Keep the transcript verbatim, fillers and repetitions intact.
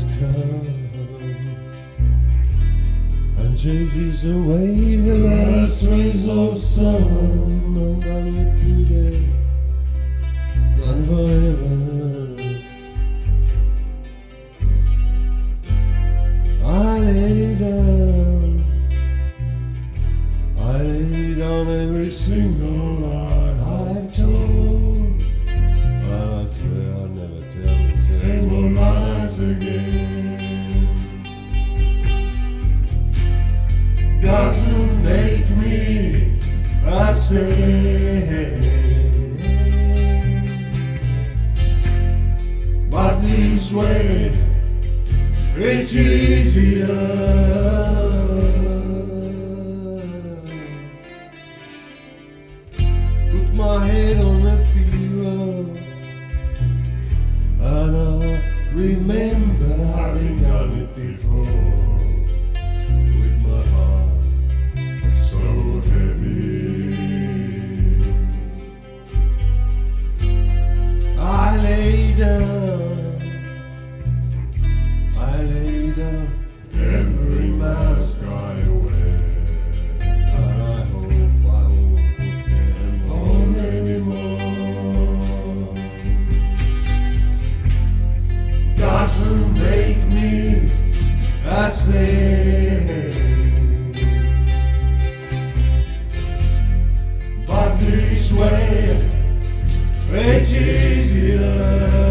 has come and chases away the last rays of sun. I'm gone with today, gone forever. I lay down, I lay down every single lie I've told, and I swear I'll never tell the same old lies again. Doesn't make me a saint, but this way it's easier. Put my head on a pillow and I remember having done it before, with my heart so heavy. I lay down, I lay down every mask I wear, and I hope I won't put them on anymore. Doesn't make me a saint, but this way it's easier.